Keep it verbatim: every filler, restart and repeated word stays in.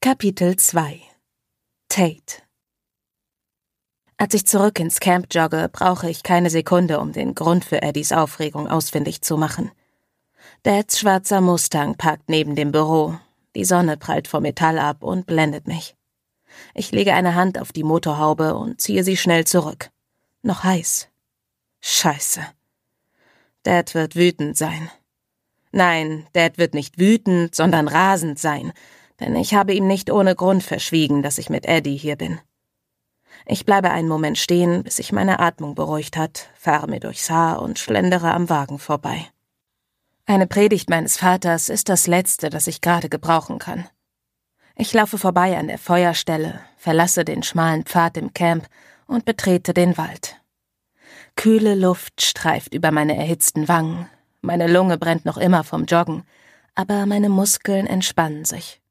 Kapitel zwei. Tate. Als ich zurück ins Camp jogge, brauche ich keine Sekunde, um den Grund für Eddies Aufregung ausfindig zu machen. Dads schwarzer Mustang parkt neben dem Büro. Die Sonne prallt vom Metall ab und blendet mich. Ich lege eine Hand auf die Motorhaube und ziehe sie schnell zurück. Noch heiß. Scheiße. Dad wird wütend sein. Nein, Dad wird nicht wütend, sondern rasend sein, denn ich habe ihm nicht ohne Grund verschwiegen, dass ich mit Eddie hier bin. Ich bleibe einen Moment stehen, bis sich meine Atmung beruhigt hat, fahre mir durchs Haar und schlendere am Wagen vorbei. Eine Predigt meines Vaters ist das Letzte, das ich gerade gebrauchen kann. Ich laufe vorbei an der Feuerstelle, verlasse den schmalen Pfad im Camp und betrete den Wald. Kühle Luft streift über meine erhitzten Wangen, meine Lunge brennt noch immer vom Joggen, aber meine Muskeln entspannen sich.